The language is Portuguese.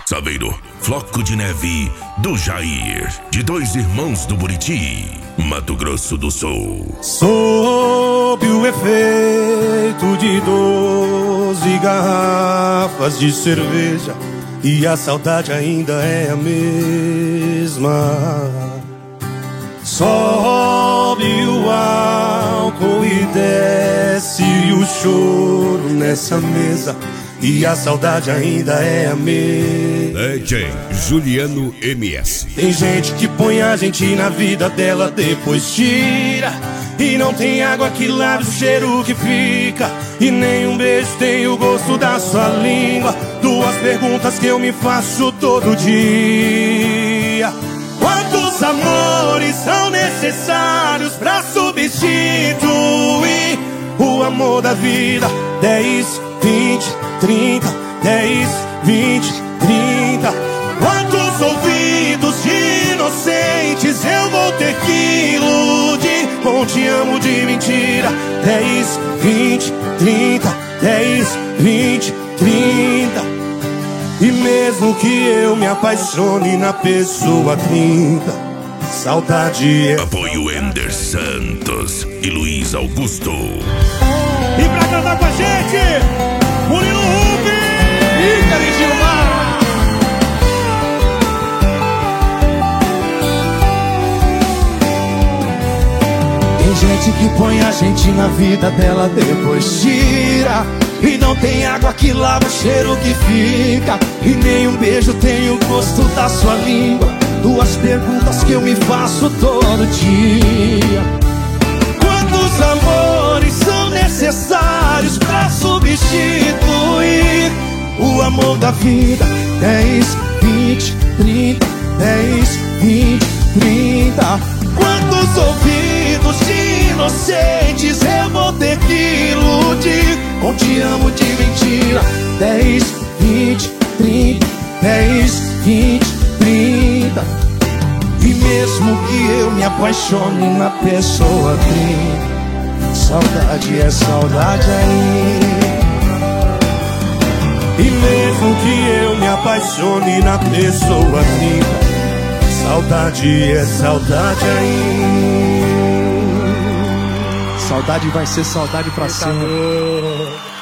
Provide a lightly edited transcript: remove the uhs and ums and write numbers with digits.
Saveiro, Floco de Neve do Jair, de Dois Irmãos do Buriti, Mato Grosso do Sul. Sob o efeito de 12 garrafas de cerveja, e a saudade ainda é a mesma. Sobe o álcool e desce o choro nessa mesa, e a saudade ainda é a mesma. DJ Juliano MS. Tem gente que põe a gente na vida dela, depois tira, e não tem água que lave o cheiro que fica, e nem um beijo tem o gosto da sua língua. Duas perguntas que eu me faço todo dia: quantos amores são necessários pra substituir o amor da vida? 10, 20, 30, 10, 20, 30. Quantos ouvidos inocentes eu vou ter que iludir com te amo de mentira? 10, 20, 30, 10, 20, 30. E mesmo que eu me apaixone na pessoa 30, saudade é... Apoio Ender Santos e Luiz Augusto. E pra cantar com a gente, Murilo Huck e Cari Gilmar. Tem gente que põe a gente na vida dela, depois tira, e não tem água que lava o cheiro que fica, e nem um beijo tem o gosto da sua língua. Duas perguntas que eu me faço todo dia: quantos amores são necessários pra substituir o amor da vida? 10, 20, 30, 10, 20, 30. Quantos ouvidos inocentes eu vou ter que iludir com te amo de mentira? 10, 20, 30, 10, 20, 30. E mesmo que eu me apaixone na pessoa 30, saudade é saudade ainda. E mesmo que eu me apaixone na pessoa 30, saudade é saudade ainda. Saudade vai ser saudade pra sempre.